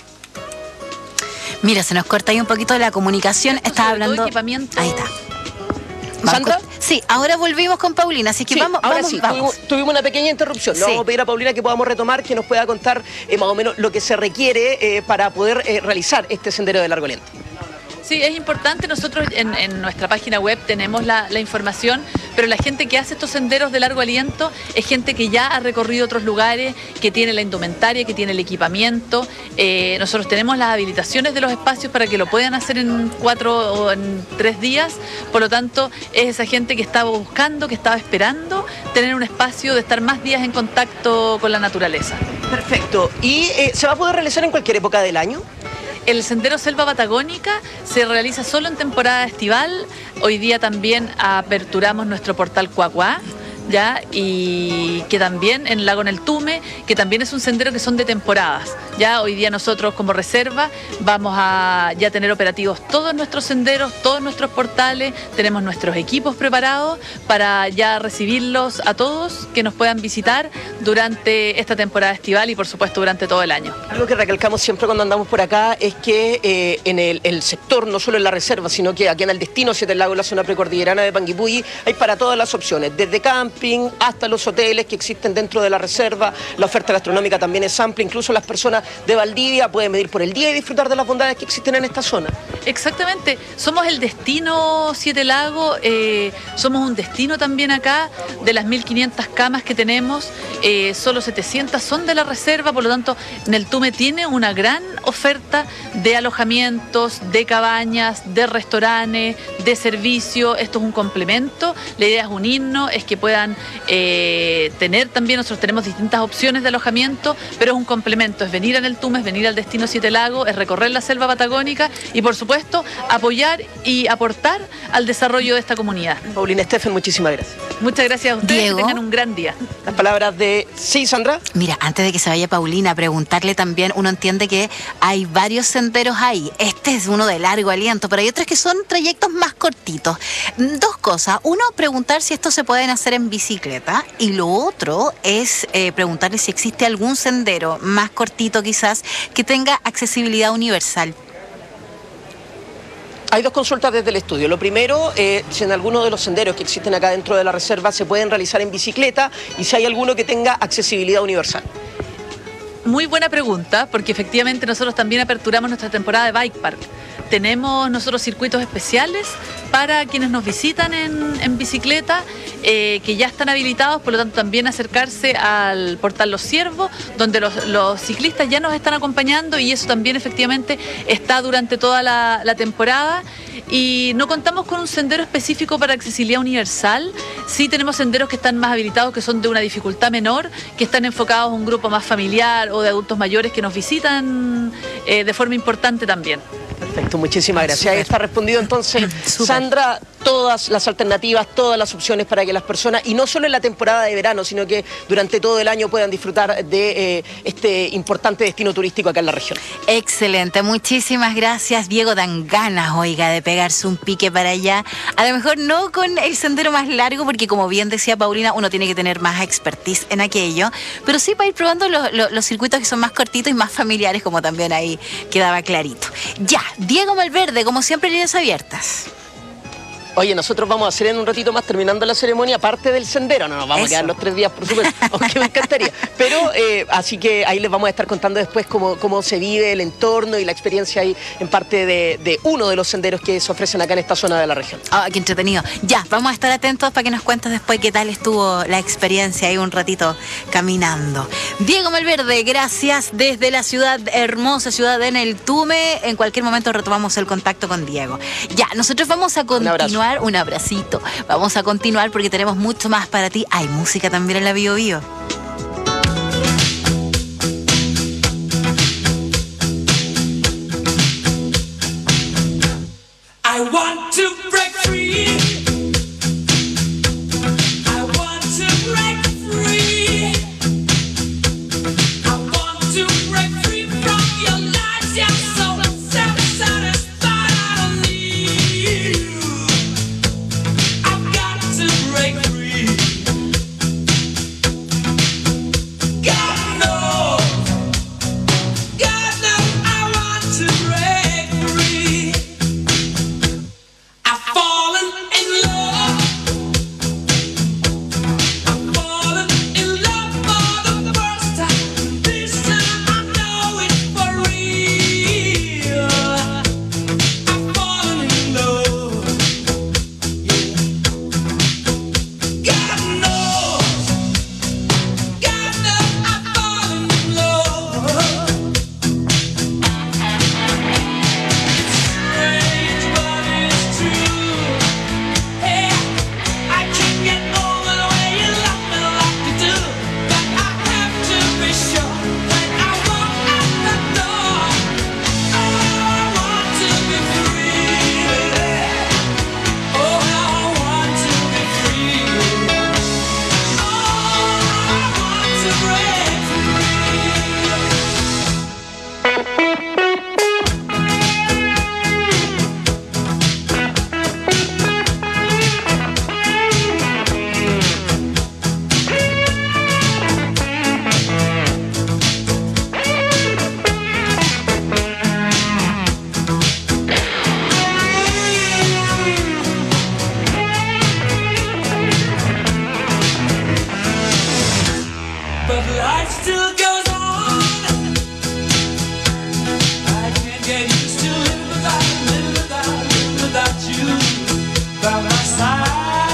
Mira, se nos corta ahí un poquito la comunicación. Estaba hablando... Equipamiento... Ahí está. ¿Sandra? Sí, ahora volvimos con Paulina, así que sí, vamos, ahora vamos, sí, vamos. Tuvimos, tuvimos una pequeña interrupción. Le Sí. vamos a pedir a Paulina que podamos retomar, que nos pueda contar eh, más o menos lo que se requiere eh, para poder eh, realizar este sendero de largo aliento. Sí, es importante. Nosotros en, en nuestra página web tenemos la, la información, pero la gente que hace estos senderos de largo aliento es gente que ya ha recorrido otros lugares, que tiene la indumentaria, que tiene el equipamiento. Eh, nosotros tenemos las habilitaciones de los espacios para que lo puedan hacer en cuatro o en tres días. Por lo tanto, es esa gente que estaba buscando, que estaba esperando tener un espacio de estar más días en contacto con la naturaleza. Perfecto. ¿Y eh, se va a poder realizar en cualquier época del año? El Sendero Selva Patagónica se realiza solo en temporada estival. Hoy día también aperturamos nuestro portal Cuacuá, ya, y que también en Lago Neltume, que también es un sendero que son de temporadas. Ya hoy día nosotros como reserva vamos a ya tener operativos todos nuestros senderos, todos nuestros portales, tenemos nuestros equipos preparados para ya recibirlos a todos que nos puedan visitar durante esta temporada estival y por supuesto durante todo el año. Algo que recalcamos siempre cuando andamos por acá es que eh, en el, el sector, no solo en la reserva, sino que aquí en el destino Siete Lagos, la zona precordillerana de Panguipulli, hay para todas las opciones, desde camping hasta los hoteles que existen dentro de la reserva. La oferta gastronómica también es amplia, incluso las personas de Valdivia pueden medir por el día y disfrutar de las bondades que existen en esta zona. Exactamente, somos el destino Siete Lagos, eh, somos un destino también acá. De las mil quinientas camas que tenemos, eh, solo setecientas son de la reserva, por lo tanto Neltume tiene una gran oferta de alojamientos, de cabañas, de restaurantes, de servicio. Esto es un complemento, la idea es unirnos, es que puedan eh, tener también, nosotros tenemos distintas opciones de alojamiento, pero es un complemento, es venir a Neltume, es venir al destino Siete Lagos, es recorrer la selva patagónica y por supuesto apoyar y aportar al desarrollo de esta comunidad. Paulina Steffen, muchísimas gracias. Muchas gracias a ustedes, Diego. que tengan un gran día. Las palabras de... Sí, Sandra. Mira, antes de que se vaya Paulina, preguntarle también, uno entiende que hay varios senderos ahí. Este es uno de largo aliento, pero hay otros que son trayectos más cortitos. Dos cosas. Uno, preguntar si estos se pueden hacer en bicicleta. Y lo otro es eh, preguntarle si existe algún sendero más cortito quizás que tenga accesibilidad universal. Hay dos consultas desde el estudio. Lo primero, eh, si en alguno de los senderos que existen acá dentro de la reserva se pueden realizar en bicicleta y si hay alguno que tenga accesibilidad universal. Muy buena pregunta, porque efectivamente nosotros también aperturamos nuestra temporada de Bike Park. Tenemos nosotros circuitos especiales para quienes nos visitan en, en bicicleta, eh, que ya están habilitados, por lo tanto también acercarse al portal Los Ciervos, donde los, los ciclistas ya nos están acompañando y eso también efectivamente está durante toda la, la temporada. Y no contamos con un sendero específico para accesibilidad universal, sí tenemos senderos que están más habilitados, que son de una dificultad menor, que están enfocados a un grupo más familiar o de adultos mayores que nos visitan eh, de forma importante también. Perfecto, muchísimas gracias. Ahí está respondido entonces, Sandra, todas las alternativas, todas las opciones para que las personas, y no solo en la temporada de verano, sino que durante todo el año puedan disfrutar de eh, este importante destino turístico acá en la región. Excelente, muchísimas gracias, Diego. Dan ganas, oiga, de pegarse un pique para allá. A lo mejor no con el sendero más largo, porque como bien decía Paulina, uno tiene que tener más expertise en aquello, pero sí para ir probando los, los, los circuitos que son más cortitos y más familiares, como también ahí quedaba clarito. Ya, Diego Malverde, como siempre, líneas abiertas. Oye, nosotros vamos a hacer en un ratito más, terminando la ceremonia, parte del sendero. No nos vamos Eso. a quedar los tres días, por supuesto, aunque me encantaría. Pero, eh, así que ahí les vamos a estar contando después cómo, cómo se vive el entorno y la experiencia ahí en parte de, de uno de los senderos que se ofrecen acá en esta zona de la región. Ah, qué entretenido. Ya, vamos a estar atentos para que nos cuentes después qué tal estuvo la experiencia ahí un ratito caminando. Diego Malverde, gracias desde la ciudad hermosa, ciudad de Neltume. En cualquier momento retomamos el contacto con Diego. Ya, nosotros vamos a continuar. Un abracito. Vamos a continuar porque tenemos mucho más para ti. Hay música también en la Bio Bio. I want to break free. I want to break free. I want to break free from your lies. You're so self-satisfied. I don't need you. I've got to break free. but life still goes on. I can't get used to living without, living without, living without you by my side.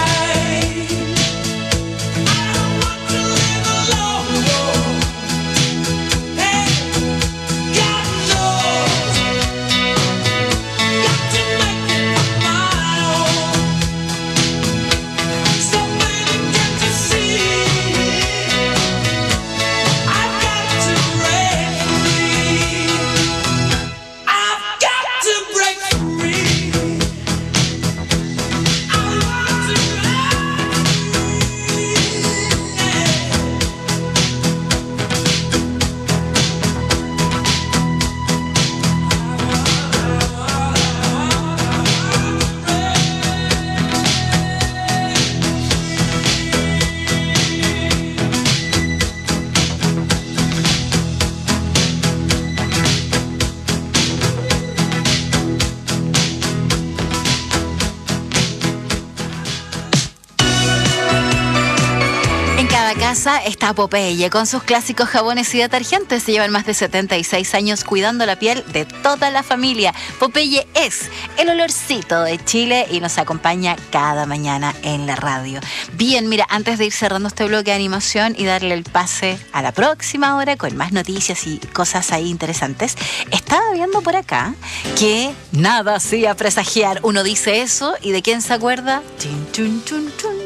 Casa está Popeye con sus clásicos jabones y detergentes. Se llevan más de setenta y seis años cuidando la piel de toda la familia. Popeye es el olorcito de Chile y nos acompaña cada mañana en la radio. Bien, mira, antes de ir cerrando este bloque de animación y darle el pase a la próxima hora con más noticias y cosas ahí interesantes, estaba viendo por acá que nada hacía presagiar. Uno dice eso y ¿de quién se acuerda? Chun, chun, chun, chun.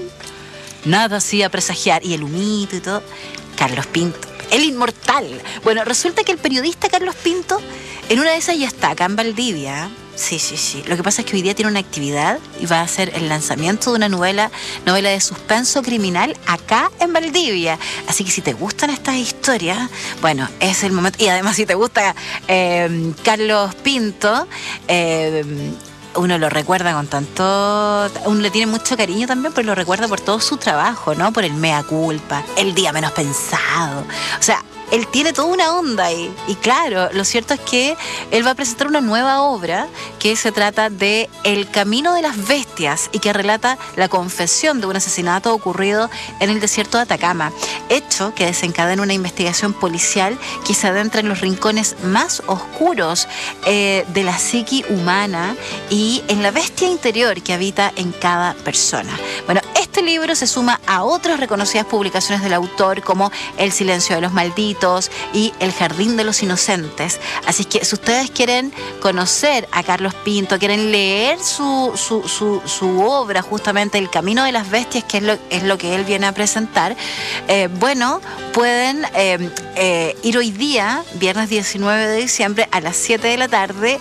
Nada hacía presagiar, y el humito y todo, Carlos Pinto, el inmortal. Bueno, resulta que el periodista Carlos Pinto, en una de esas ya está acá en Valdivia. Sí, sí, sí. Lo que pasa es que hoy día tiene una actividad y va a hacer el lanzamiento de una novela, novela de suspenso criminal acá en Valdivia. Así que si te gustan estas historias, bueno, es el momento. Y además si te gusta eh, Carlos Pinto, eh, uno lo recuerda con tanto... Uno le tiene mucho cariño también, pero lo recuerda por todo su trabajo, ¿no? Por el mea culpa, el día menos pensado. O sea, él tiene toda una onda ahí. Y claro, lo cierto es que él va a presentar una nueva obra que se trata de El Camino de las Bestias y que relata la confesión de un asesinato ocurrido en el desierto de Atacama. Hecho que desencadena una investigación policial que se adentra en los rincones más oscuros eh, de la psiqui humana y en la bestia interior que habita en cada persona. Bueno, este libro se suma a otras reconocidas publicaciones del autor como El Silencio de los Malditos y El Jardín de los Inocentes. Así que si ustedes quieren conocer a Carlos Pinto, quieren leer su, su, su, su obra, justamente El Camino de las Bestias, que es lo, es lo que él viene a presentar, eh, bueno, pueden eh, eh, ir hoy día, viernes diecinueve de diciembre, a las siete de la tarde,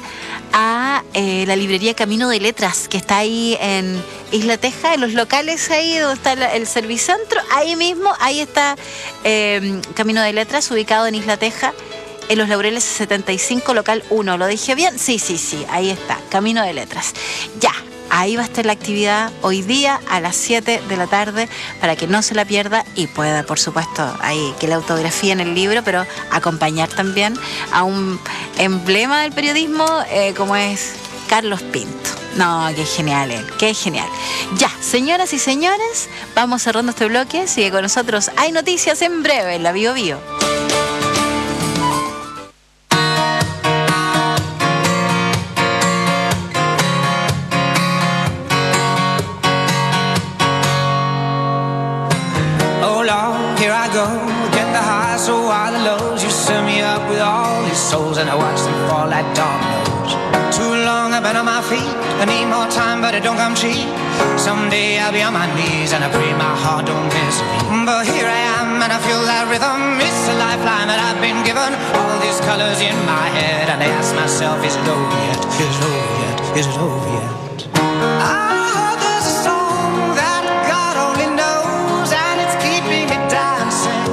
a eh, la librería Camino de Letras, que está ahí en Isla Teja, en los locales ahí donde está el, el Servicentro, ahí mismo, ahí está eh, Camino de Letras, ubicado en Isla Teja, en Los Laureles setenta y cinco, local uno. ¿Lo dije bien? Sí, sí, sí, ahí está, Camino de Letras. Ya, ahí va a estar la actividad hoy día a las siete de la tarde para que no se la pierda y pueda, por supuesto, ahí que la autografía en el libro, pero acompañar también a un emblema del periodismo eh, como es Carlos Pinto. No, qué genial él, qué genial. Ya, señoras y señores, vamos cerrando este bloque. Sigue con nosotros. Hay noticias en breve en la Bio Bio. Oh Lord, here I go, get the highs, so are the lows. You set me up with all these souls, and I watch them fall like dominoes. Too long I've been on my feet, I need more time, but it don't come cheap. Someday I'll be on my knees, and I pray my heart don't miss a beat. But here I am, and I feel that rhythm. It's a lifeline that I've been given. All these colors in my head, and I ask myself, is it over yet? Is it over yet? Is it over yet? I heard there's a song that God only knows, and it's keeping me dancing.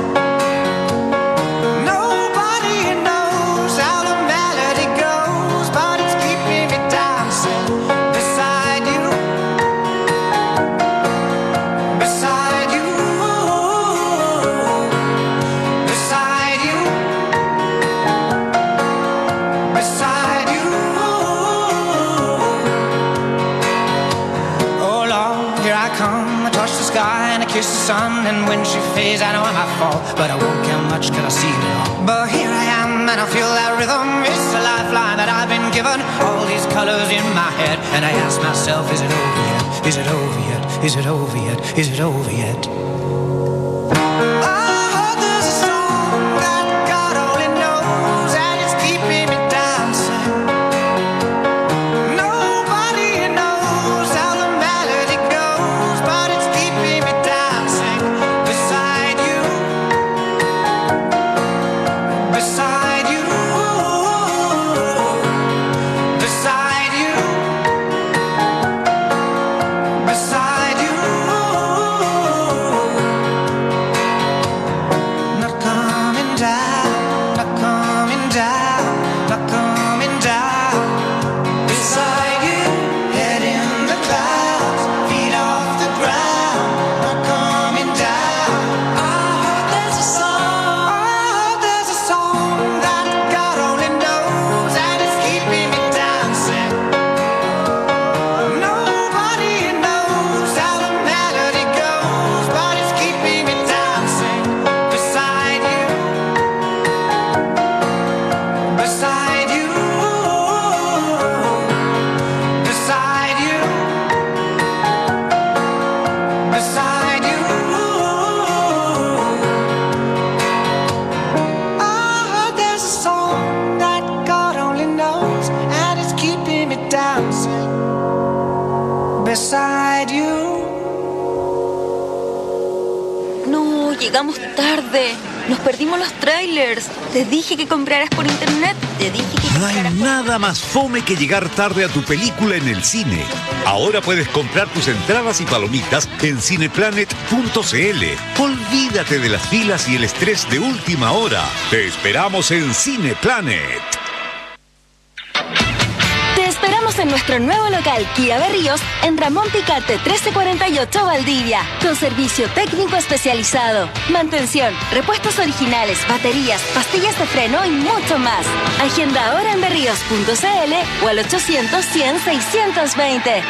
Nobody knows how the melody goes, but it's keeping me dancing beside you, beside you, beside you, beside you. Oh Lord, here I come, I touch the sky and I kiss the sun, and when she fades, I know I might fall, but I won't care much cause I see it all. But here I am and I feel that rhythm. It's a lifeline that I've been given. All these colors in my head, and I ask myself, is it over yet? Is it over yet? Is it over yet? Is it over yet? No, llegamos tarde. Nos perdimos los trailers. Te dije que compraras por internet. Te dije que No hay nada más fome que llegar tarde a tu película en el cine. Ahora puedes comprar tus entradas y palomitas en cineplanet punto c l. Olvídate de las filas y el estrés de última hora. Te esperamos en Cineplanet. Te esperamos en nuestro nuevo local Kia Berríos en Ramón Picarte trece cuarenta y ocho Valdivia, con servicio técnico especializado, mantención, repuestos originales, baterías, pastillas de freno y mucho más. Agenda ahora en berríos punto c l o al ochocientos, cien, seiscientos veinte.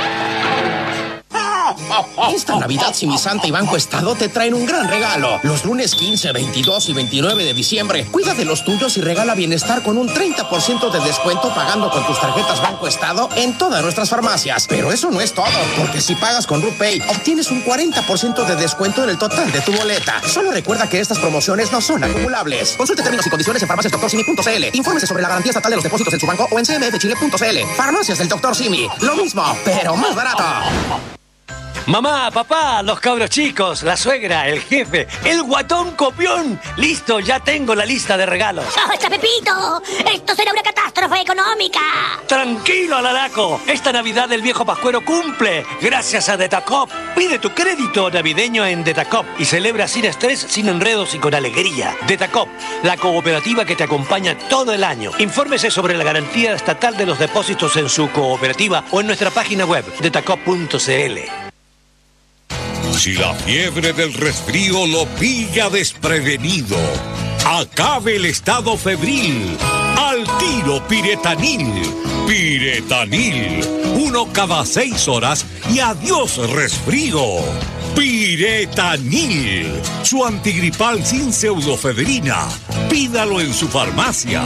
Esta Navidad Simi Santa y Banco Estado te traen un gran regalo. Los lunes quince, veintidós y veintinueve de diciembre, cuida de los tuyos y regala bienestar con un treinta por ciento de descuento pagando con tus tarjetas Banco Estado en todas nuestras farmacias. Pero eso no es todo, porque si pagas con RuPay, obtienes un cuarenta por ciento de descuento en el total de tu boleta. Solo recuerda que estas promociones no son acumulables. Consulte términos y condiciones en farmacias doctor simi punto c l. Infórmese sobre la garantía estatal de los depósitos en su banco o en c m f chile punto c l. Farmacias del doctor Simi. Lo mismo, pero más barato. Mamá, papá, los cabros chicos, la suegra, el jefe, el guatón copión. Listo, ya tengo la lista de regalos. ¡Basta, Pepito! ¡Esto será una catástrofe económica! Tranquilo, Alaraco. Esta Navidad el viejo Pascuero cumple. Gracias a Detacop. Pide tu crédito navideño en Detacop y celebra sin estrés, sin enredos y con alegría. Detacop, la cooperativa que te acompaña todo el año. Infórmese sobre la garantía estatal de los depósitos en su cooperativa o en nuestra página web, detacop punto c l. Si la fiebre del resfrío lo pilla desprevenido, acabe el estado febril. Al tiro Piretanil. Piretanil. Uno cada seis horas y adiós resfrío. Piretanil. Su antigripal sin pseudofedrina. Pídalo en su farmacia.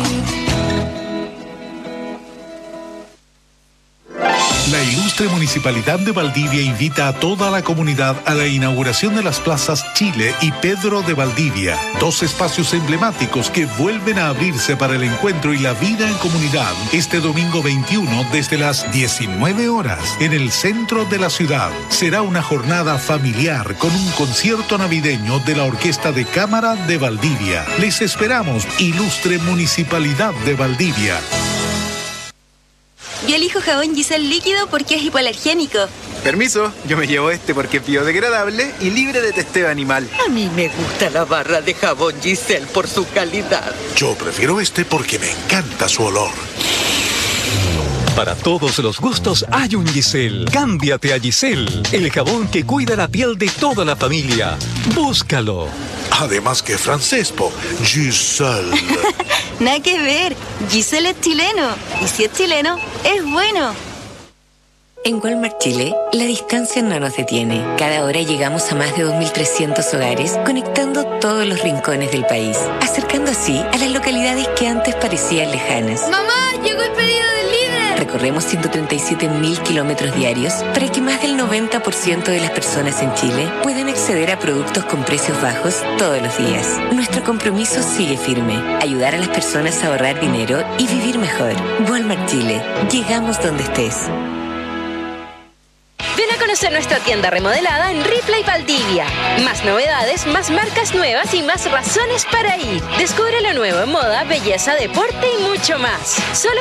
La ilustre Municipalidad de Valdivia invita a toda la comunidad a la inauguración de las plazas Chile y Pedro de Valdivia, dos espacios emblemáticos que vuelven a abrirse para el encuentro y la vida en comunidad este domingo veintiuno desde las diecinueve horas en el centro de la ciudad. Será una jornada familiar con un concierto navideño de la Orquesta de Cámara de Valdivia. Les esperamos, ilustre Municipalidad de Valdivia. Yo elijo jabón Giselle líquido porque es hipoalergénico. Permiso, yo me llevo este porque es biodegradable y libre de testeo animal. A mí me gusta la barra de jabón Giselle por su calidad. Yo prefiero este porque me encanta su olor. Para todos los gustos hay un Giselle. Cámbiate a Giselle, el jabón que cuida la piel de toda la familia. Búscalo. Además que francés, po. Giselle. Nada que ver. Giselle es chileno. Y si es chileno, es bueno. En Walmart Chile, la distancia no nos detiene. Cada hora llegamos a más de dos mil trescientos hogares, conectando todos los rincones del país, acercando así a las localidades que antes parecían lejanas. ¡Mamá, llegó el pedido del líder! Recorremos ciento treinta y siete mil kilómetros diarios para que más del noventa por ciento de las personas en Chile puedan acceder a productos con precios bajos todos los días. Nuestro compromiso sigue firme: ayudar a las personas a ahorrar dinero y vivir mejor. Walmart Chile. Llegamos donde estés. Ven a conocer nuestra tienda remodelada en Ripley Valdivia. Más novedades, más marcas nuevas y más razones para ir. Descubre lo nuevo en moda, belleza, deporte y mucho más. Solo